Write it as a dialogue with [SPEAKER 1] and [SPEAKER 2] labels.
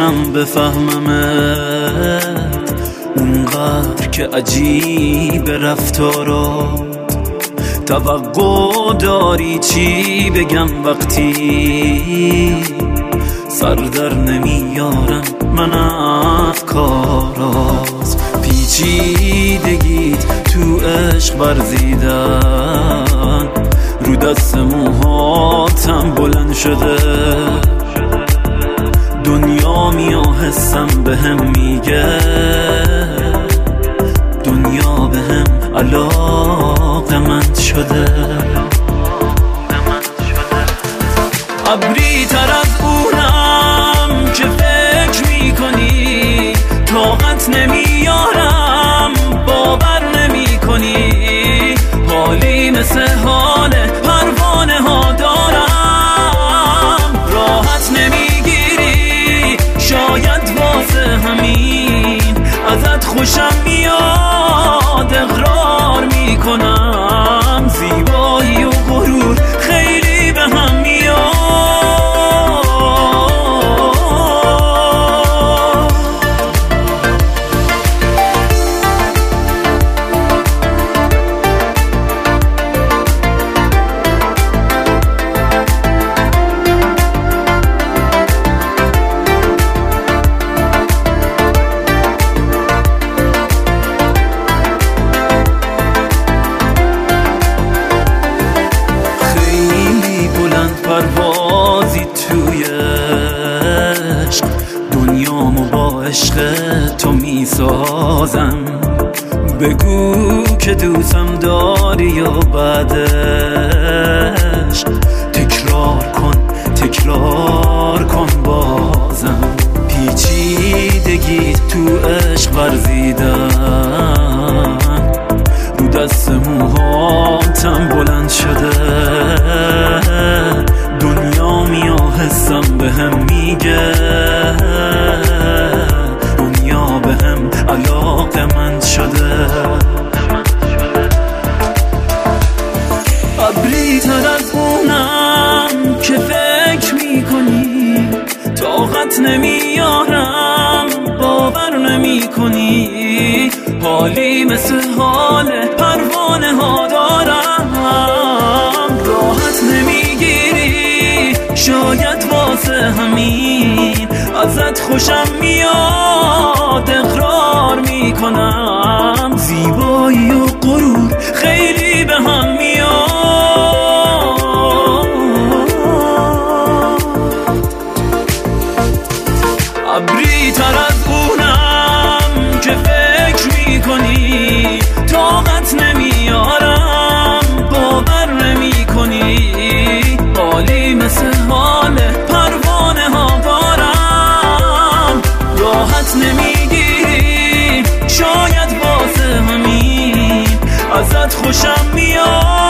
[SPEAKER 1] نمیتونم بفهممت، اونقدر که عجیب رفتارات. توقع داری چی بگم وقتی سر در نمیارم من افکارات. پیچیدگیت تو عشق ورزیدن، رو دست موهاتم بلند شده. دنیا حسم بهم میگه، دنیا بهم علاقمند شده. ابری تر از اونم که فکر میکنی، طاقت نمیارم باور نمیکنی. حالی مثل حال پروانه ها دارم، راحت نمیگیری شاید واسه همین ازت خوشم میاد. اقرار میکنم زیبایی و غرور خیلی به هم میاد. پروازی توی عشق، دنیامو با عشق تو میسازم. بگو که دوستم داری یا بعدش تکرار کن بازم. پیچیدگی تو عشق ورزیدن، رو دست موهاتم بلند شده. دنیا حسم بهم میگه، دنیا بهم علاقمند شده. ابری تر از اونم که فکر میکنی، طاقت نمیارم باور نمیکنی. حالی مثل حال پروانه ها دارم، راحت نمیگیری شاید واسه همین ازت خوشم میاد. اقرار میکنم زیبایی و غرور خیلی به هم میاد. ابری تر از اونم که فکر میکنی، طاقت نمیارم باور نمیکنی. حالی مثل حال پروانه ها دارم، راحت نمیگیری شاید واسه همین ازت خوشم میاد.